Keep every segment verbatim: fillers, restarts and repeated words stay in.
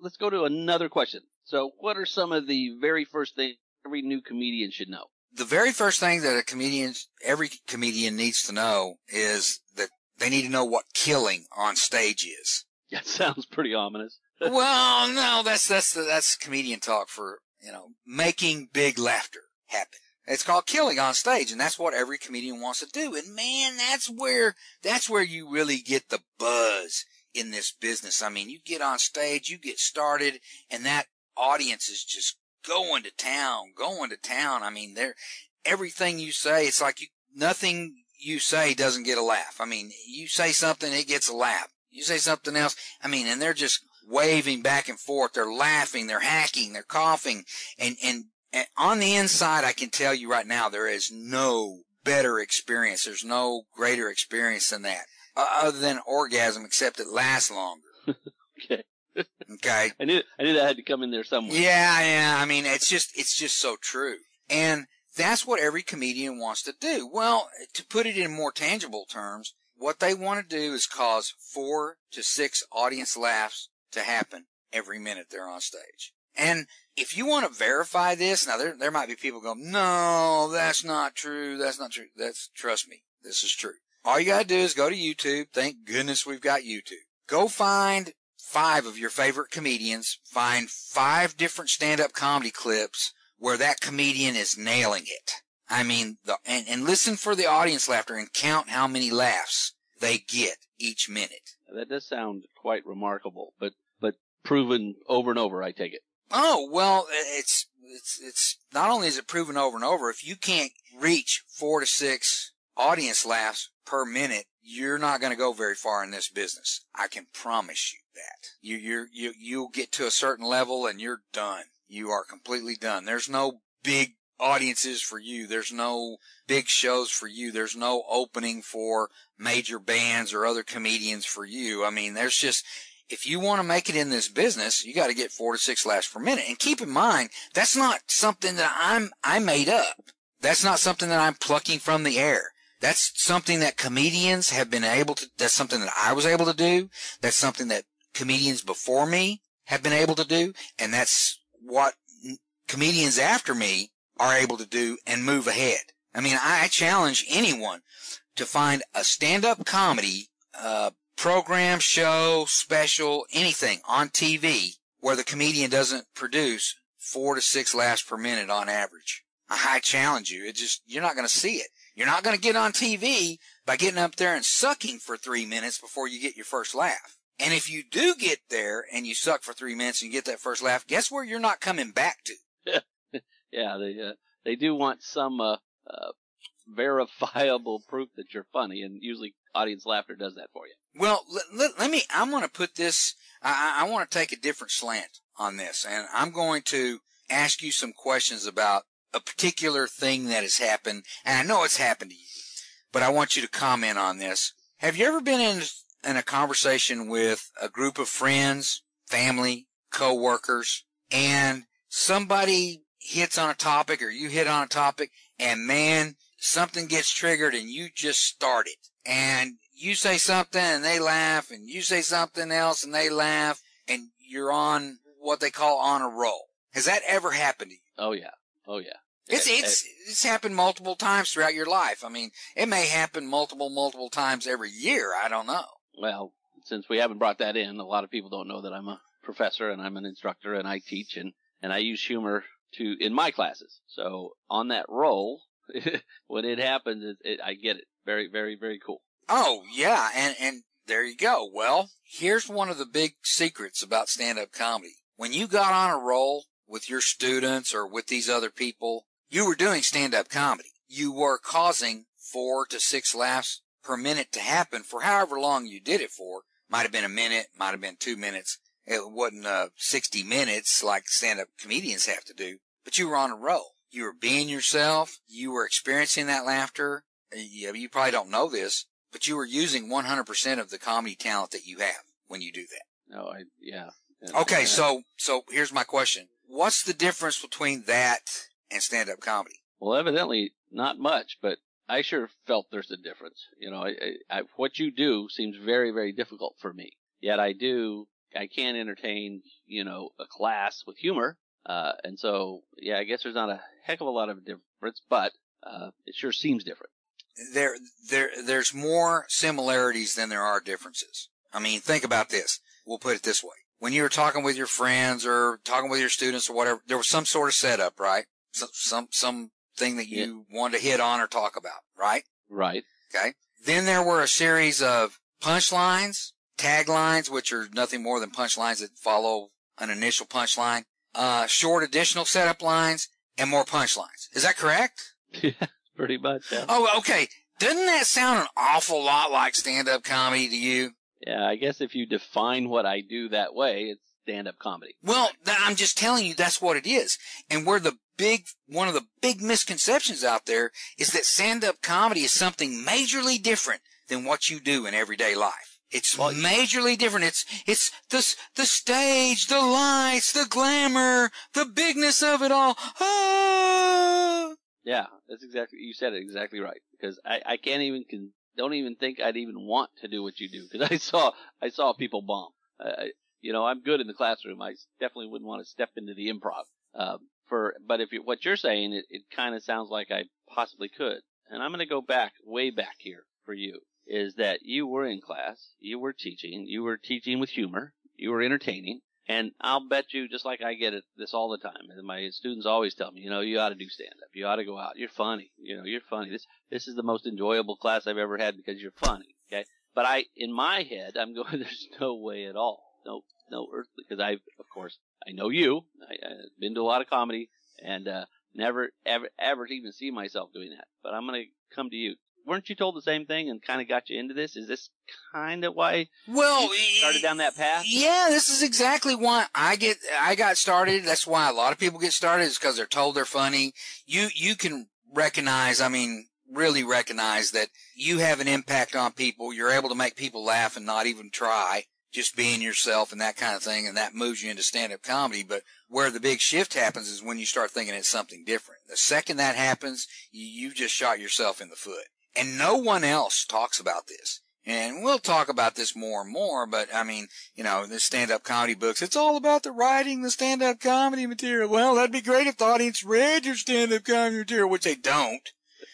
let's go to another question. So what are some of the very first things every new comedian should know? The very first thing that a comedian, every comedian needs to know is that they need to know what killing on stage is. That sounds pretty ominous. Well, no, that's, that's, that's comedian talk for, you know, making big laughter happen. It's called killing on stage, and that's what every comedian wants to do. And man, that's where, that's where you really get the buzz in this business. I mean, you get on stage, you get started, and that audience is just going to town, going to town. I mean, they're, everything you say, it's like you, nothing you say doesn't get a laugh. I mean, you say something, it gets a laugh. You say something else, I mean, and they're just waving back and forth. They're laughing, they're hacking, they're coughing, and, and, and on the inside, I can tell you right now, there is no better experience. There's no greater experience than that, uh, other than orgasm, except it lasts longer. Okay. Okay. I knew, I knew that had to come in there somewhere. Yeah, yeah. I mean, it's just, it's just so true. And that's what every comedian wants to do. Well, to put it in more tangible terms, what they want to do is cause four to six audience laughs to happen every minute they're on stage. And if you want to verify this, now there, there might be people going, no, that's not true. That's not true. That's, trust me, this is true. All you gotta do is go to YouTube. Thank goodness we've got YouTube. Go find five of your favorite comedians. Find five different stand-up comedy clips where that comedian is nailing it. I mean, the, and, and listen for the audience laughter and count how many laughs they get each minute. That does sound quite remarkable, but, but proven over and over, I take it. Oh, well, it's, it's, it's, not only is it proven over and over, if you can't reach four to six audience laughs per minute, you're not going to go very far in this business. I can promise you that. You, you're, you, you'll get to a certain level and you're done. You are completely done. There's no big audiences for you. There's no big shows for you. There's no opening for major bands or other comedians for you. I mean, there's just, if you want to make it in this business, you got to get four to six laughs per minute. And keep in mind, that's not something that I'm, I made up. That's not something that I'm plucking from the air. That's something that comedians have been able to, that's something that I was able to do. That's something that comedians before me have been able to do. And that's what comedians after me are able to do and move ahead. I mean, I challenge anyone to find a stand-up comedy, uh, program, show, special, anything on T V where the comedian doesn't produce four to six laughs per minute on average. I challenge you. It just, you're not going to see it. You're not going to get on T V by getting up there and sucking for three minutes before you get your first laugh. And if you do get there and you suck for three minutes and you get that first laugh, guess where you're not coming back to? Yeah, they, uh, they do want some, uh, uh, verifiable proof that you're funny, and usually audience laughter does that for you. Well, let, let, let me, I'm going to put this, I, I want to take a different slant on this, and I'm going to ask you some questions about a particular thing that has happened, and I know it's happened to you, but I want you to comment on this. Have you ever been in, in a conversation with a group of friends, family, co-workers, and somebody hits on a topic or you hit on a topic, and man, something gets triggered and you just start it, and you say something and they laugh, and you say something else and they laugh, and you're on what they call on a roll. Has that ever happened to you? Oh yeah. Oh yeah. It's, it's, it's happened multiple times throughout your life. I mean, it may happen multiple, multiple times every year. I don't know. Well, since we haven't brought that in, a lot of people don't know that I'm a professor and I'm an instructor and I teach and, and I use humor to, in my classes. So on that roll, when it happens, it, it, I get it. Very, very, very cool. Oh, yeah. And, and there you go. Well, here's one of the big secrets about stand-up comedy. When you got on a roll with your students or with these other people, you were doing stand-up comedy. You were causing four to six laughs per minute to happen for however long you did it for. Might have been a minute, might have been two minutes. It wasn't uh, sixty minutes like stand-up comedians have to do, but you were on a roll. You were being yourself. You were experiencing that laughter. You, you probably don't know this, but you were using one hundred percent of the comedy talent that you have when you do that. No, I, yeah. Okay, so, so here's my question. What's the difference between that and stand-up comedy? Well, evidently not much, but I sure felt there's a difference. You know, I, I, what you do seems very, very difficult for me. Yet I do I can't entertain, you know, a class with humor. Uh, and so, yeah, I guess there's not a heck of a lot of difference, but, uh, it sure seems different. There, there, there's more similarities than there are differences. I mean, think about this. We'll put it this way. When you were talking with your friends or talking with your students or whatever, there was some sort of setup, right? Some, some, some thing that you yeah. wanted to hit on or talk about, right? Right. Okay. Then there were a series of punchlines, taglines, which are nothing more than punchlines that follow an initial punchline, uh, short additional setup lines, and more punchlines. Is that correct? Yeah, pretty much. Yeah. Oh, okay. Doesn't that sound an awful lot like stand-up comedy to you? Yeah, I guess if you define what I do that way, it's stand-up comedy. Well, I'm just telling you that's what it is. And where the big, one of the big misconceptions out there is that stand-up comedy is something majorly different than what you do in everyday life. It's well, majorly different. It's, it's the, the stage, the lights, the glamour, the bigness of it all. Ah! Yeah, that's exactly, you said it exactly right. Because I, I can't even, can, don't even think I'd even want to do what you do. Because I saw, I saw people bomb. I, you know, I'm good in the classroom. I definitely wouldn't want to step into the improv. Um, for, but if you, what you're saying, it, it kind of sounds like I possibly could. And I'm going to go back, way back here for you, is that you were in class, you were teaching, you were teaching with humor, you were entertaining, and I'll bet you, just like I get it this all the time, and my students always tell me, you know, you ought to do stand-up, you ought to go out, you're funny, you know, you're funny. This, this is the most enjoyable class I've ever had because you're funny, okay? But I, in my head, I'm going, there's no way at all. No, no earthly, because I, of course, I know you, I, I've been to a lot of comedy, and, uh, never, ever, ever even see myself doing that. But I'm going to come to you. Weren't you told the same thing and kind of got you into this? Is this kind of why well, you started down that path? Yeah, this is exactly why I get, I got started. That's why a lot of people get started, is because they're told they're funny. You, you can recognize, I mean, really recognize that you have an impact on people. You're able to make people laugh and not even try, just being yourself and that kind of thing. And that moves you into stand-up comedy. But where the big shift happens is when you start thinking it's something different. The second that happens, you, you've just shot yourself in the foot. And no one else talks about this. And we'll talk about this more and more, but I mean, you know, the stand-up comedy books, it's all about the writing, the stand-up comedy material. Well, that'd be great if the audience read your stand-up comedy material, which they don't.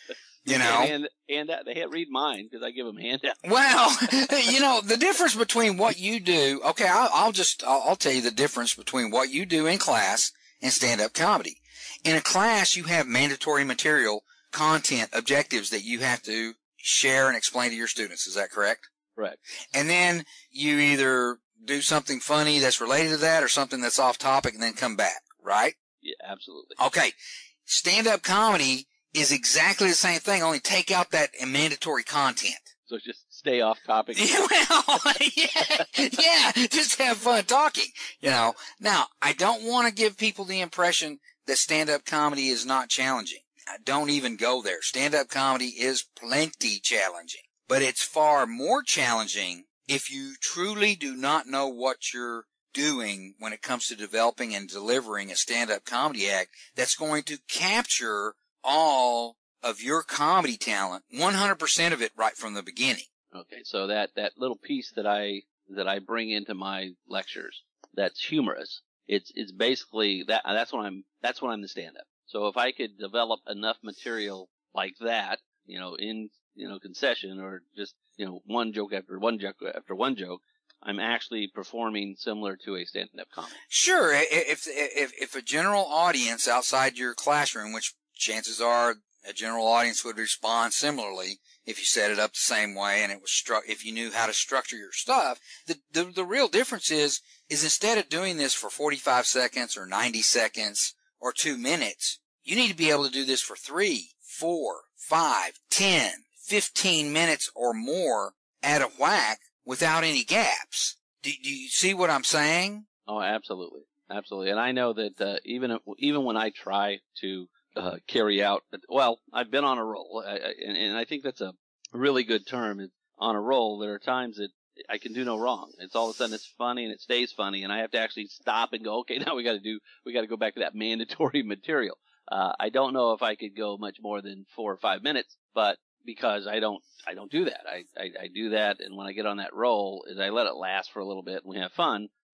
You know? And, and that, they read mine because I give them handouts. Well, you know, the difference between what you do, okay, I'll, I'll just, I'll, I'll tell you the difference between what you do in class and stand-up comedy. In a class, you have mandatory material, content, objectives that you have to share and explain to your students. Is that correct? Correct. And then you either do something funny that's related to that or something that's off topic and then come back, right? Yeah, absolutely. Okay. Stand-up comedy is exactly the same thing, only take out that mandatory content. So just stay off topic. Yeah, well, yeah, yeah, just have fun talking, you know. Now, I don't want to give people the impression that stand-up comedy is not challenging. Don't even go there. Stand-up comedy is plenty challenging, but it's far more challenging if you truly do not know what you're doing when it comes to developing and delivering a stand-up comedy act that's going to capture all of your comedy talent, one hundred percent of it right from the beginning. Okay, so that, that little piece that I, that I bring into my lectures that's humorous, it's, it's basically that, that's when I'm, that's when I'm the stand-up. So if I could develop enough material like that, you know, in, you know, concession or just, you know, one joke after one joke after one joke, I'm actually performing similar to a stand-up comedy. Sure. If, if, if a general audience outside your classroom, which chances are a general audience would respond similarly if you set it up the same way and it was stru- if you knew how to structure your stuff, the, the, the real difference is, is instead of doing this for forty-five seconds or ninety seconds, or two minutes, you need to be able to do this for three, four, five, ten, fifteen minutes or more at a whack without any gaps. Do, do you see what I'm saying? Oh, absolutely. Absolutely. And I know that, uh, even, even when I try to, uh, carry out, well, I've been on a roll, I, I, and, and I think that's a really good term. It's on a roll. There are times that I can do no wrong. It's all of a sudden it's funny and it stays funny and I have to actually stop and go, okay, now we got to do, we got to go back to that mandatory material. Uh, I don't know if I could go much more than four or five minutes, but because I don't, I don't do that. I, I, I do that. And when I get on that roll is I let it last for a little bit and we have fun,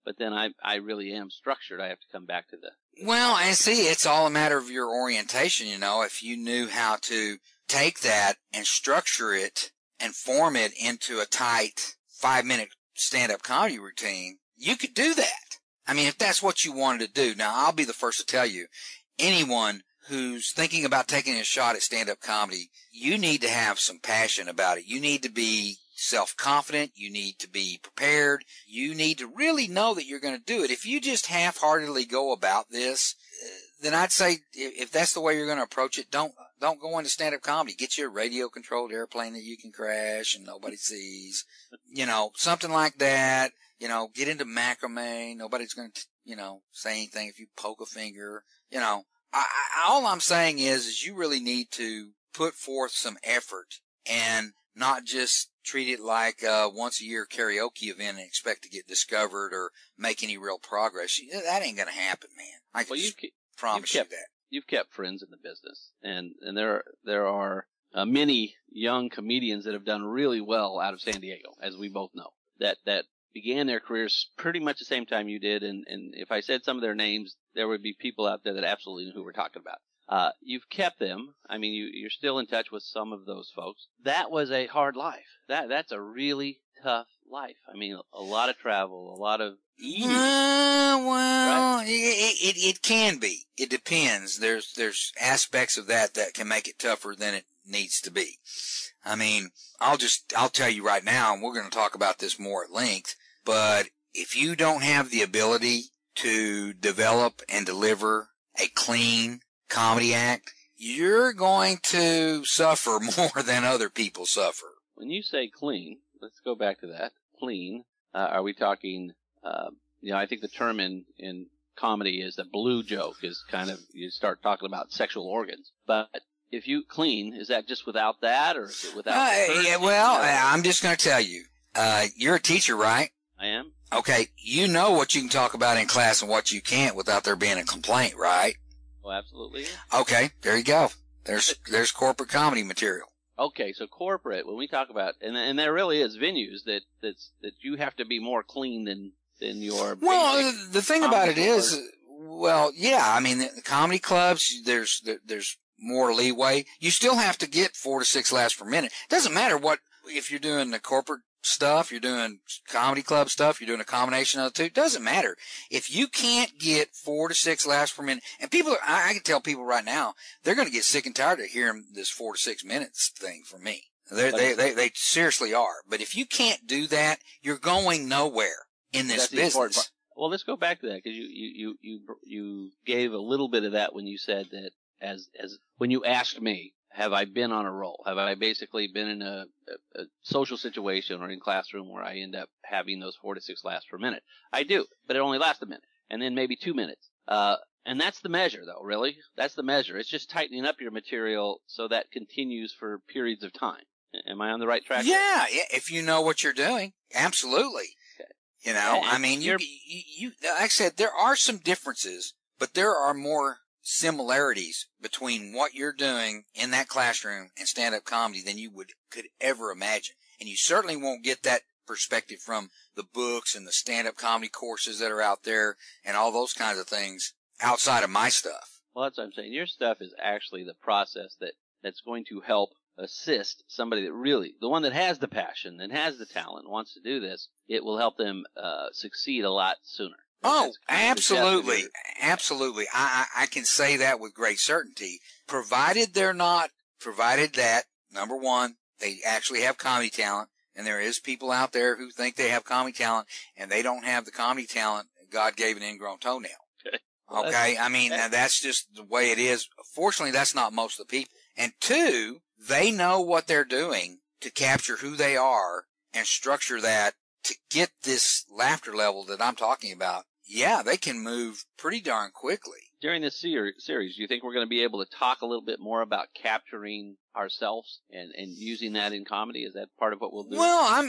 but then I I really am structured. I have to come back to the. Well, and see, it's all a matter of your orientation, you know. If you knew how to take that and structure it and form it into a tight five-minute stand-up comedy routine, you could do that. I mean, if that's what you wanted to do. Now, I'll be the first to tell you, anyone who's thinking about taking a shot at stand-up comedy, you need to have some passion about it. You need to be self-confident. You need to be prepared. You need to really know that you're going to do it. If you just half-heartedly go about this, then I'd say if that's the way you're going to approach it, don't don't go into stand-up comedy. Get you a radio-controlled airplane that you can crash and nobody sees. You know, something like that. You know, get into macrame. Nobody's going to, you know, say anything if you poke a finger. You know, I, I, all I'm saying is, is you really need to put forth some effort and not just treat it like a once a year karaoke event and expect to get discovered or make any real progress. That ain't going to happen, man. I can well, just you've, promise you've kept, you that. You've kept friends in the business, and, and there, there are uh, many young comedians that have done really well out of San Diego, as we both know, that, that began their careers pretty much the same time you did. And, and if I said some of their names, there would be people out there that absolutely knew who we're talking about. Uh, you've kept them. I mean, you, you're still in touch with some of those folks. That was a hard life. That, that's a really tough life. I mean, a lot of travel, a lot of eating. Uh, well, right? it, it, it can be. It depends. There's, there's aspects of that that can make it tougher than it needs to be. I mean, I'll just, I'll tell you right now, and we're going to talk about this more at length, but if you don't have the ability to develop and deliver a clean comedy act, you're going to suffer more than other people suffer. When you say clean, let's go back to that. Clean, uh, are we talking, uh, you know, I think the term in, in comedy is the blue joke is kind of, you start talking about sexual organs. But if you clean, is that just without that, or is it without? Uh, yeah, well, I'm just going to tell you, uh, you're a teacher, right? I am. Okay, you know what you can talk about in class and what you can't without there being a complaint, right? Oh, absolutely. Okay, there you go. There's there's corporate comedy material. Okay, so corporate, when we talk about, and and there really is venues that that's that you have to be more clean than than your. Well, the thing about it is, well, yeah, I mean, the comedy clubs, there's there, there's more leeway. You still have to get four to six laughs per minute. Doesn't matter what if you're doing the corporate stuff, you're doing comedy club stuff, you're doing a combination of the two. Doesn't matter. If you can't get four to six laughs per minute, and people, are, I, I can tell people right now, they're going to get sick and tired of hearing this four to six minutes thing from me. They, they, they, they seriously are. But if you can't do that, you're going nowhere in this business. Well, let's go back to that because you, you, you, you, you gave a little bit of that when you said that as, as, when you asked me, have I been on a roll? Have I basically been in a, a, a social situation or in classroom where I end up having those four to six laughs per minute? I do, but it only lasts a minute and then maybe two minutes. Uh, and that's the measure though, really. That's the measure. It's just tightening up your material so that continues for periods of time. Am I on the right track? Yeah, yeah. If you know what you're doing, absolutely. Okay. You know, and I mean, you, you, you, like I said, there are some differences, but there are more similarities between what you're doing in that classroom and stand-up comedy than you would could ever imagine. And you certainly won't get that perspective from the books and the stand-up comedy courses that are out there and all those kinds of things outside of my stuff. Well, that's what I'm saying. Your stuff is actually the process that, that's going to help assist somebody that really, the one that has the passion and has the talent, wants to do this. It will help them uh, succeed a lot sooner. Oh, absolutely. Absolutely. I, I can say that with great certainty, provided they're not, provided that, number one, they actually have comedy talent, and there is people out there who think they have comedy talent, and they don't have the comedy talent God gave an ingrown toenail. Okay. Well, okay? I mean, that's, that's just the way it is. Fortunately, that's not most of the people. And two, they know what they're doing to capture who they are and structure that to get this laughter level that I'm talking about. Yeah, they can move pretty darn quickly. During this ser- series, do you think we're going to be able to talk a little bit more about capturing ourselves and, and using that in comedy? Is that part of what we'll do? Well, I'm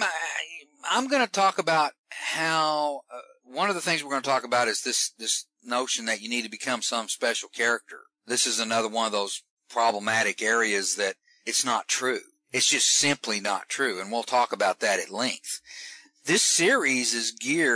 I'm going to talk about how uh, one of the things we're going to talk about is this this notion that you need to become some special character. This is another one of those problematic areas that it's not true. It's just simply not true, and we'll talk about that at length. This series is geared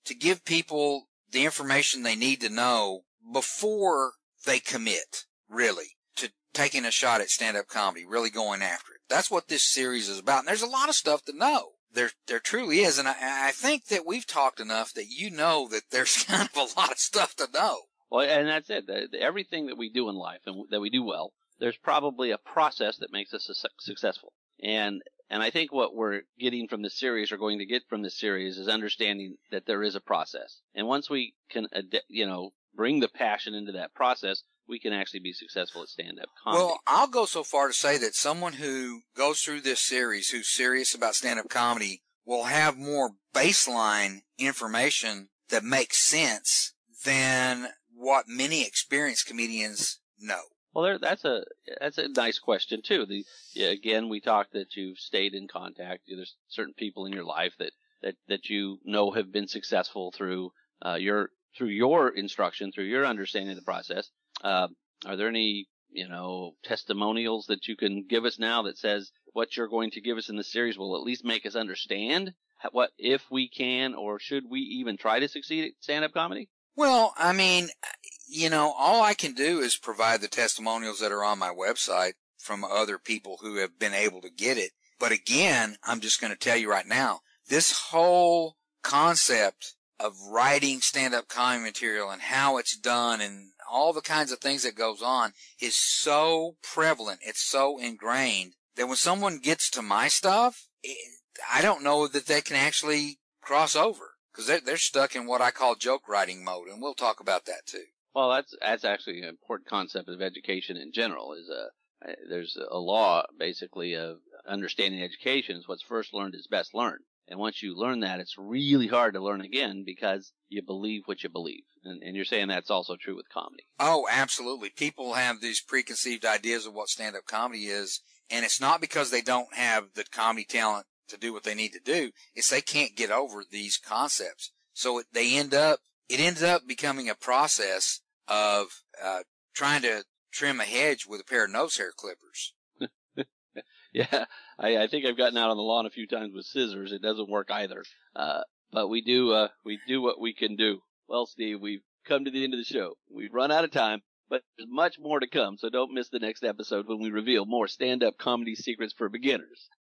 to give people the information they need to know before they commit, really, to taking a shot at stand-up comedy, really going after it. That's what this series is about. And there's a lot of stuff to know. There, there truly is. And I, I think that we've talked enough that you know that there's kind of a lot of stuff to know. Well, and that's it. The, the, everything that we do in life and that we do well, there's probably a process that makes us su- successful. And and I think what we're getting from this series, or going to get from this series, is understanding that there is a process. And once we can, you know, bring the passion into that process, we can actually be successful at stand-up comedy. Well, I'll go so far to say that someone who goes through this series, who's serious about stand-up comedy, will have more baseline information that makes sense than what many experienced comedians know. Well, there, that's a that's a nice question too. The yeah, again, we talked that you've stayed in contact. There's certain people in your life that that, that you know have been successful through uh, your through your instruction, through your understanding of the process. Uh, are there any you know testimonials that you can give us now that says what you're going to give us in the series will at least make us understand what, if we can or should we even try to succeed at stand-up comedy? Well, I mean, you know, all I can do is provide the testimonials that are on my website from other people who have been able to get it. But again, I'm just going to tell you right now, this whole concept of writing stand-up comedy material and how it's done and all the kinds of things that goes on is so prevalent. It's so ingrained that when someone gets to my stuff, it, I don't know that they can actually cross over. Because they're, they're stuck in what I call joke writing mode, and we'll talk about that too. Well, that's that's actually an important concept of education in general. Is a there's a law basically of understanding education is what's first learned is best learned, and once you learn that, it's really hard to learn again because you believe what you believe, and, and you're saying that's also true with comedy. Oh, absolutely. People have these preconceived ideas of what stand-up comedy is, and it's not because they don't have the comedy talent to do what they need to do. It's they can't get over these concepts. So it, they end up, it ends up becoming a process of, uh, trying to trim a hedge with a pair of nose hair clippers. Yeah. I, I think I've gotten out on the lawn a few times with scissors. It doesn't work either. Uh, but we do, uh, we do what we can do. Well, Steve, we've come to the end of the show. We've run out of time, but there's much more to come. So don't miss the next episode when we reveal more stand-up comedy secrets for beginners.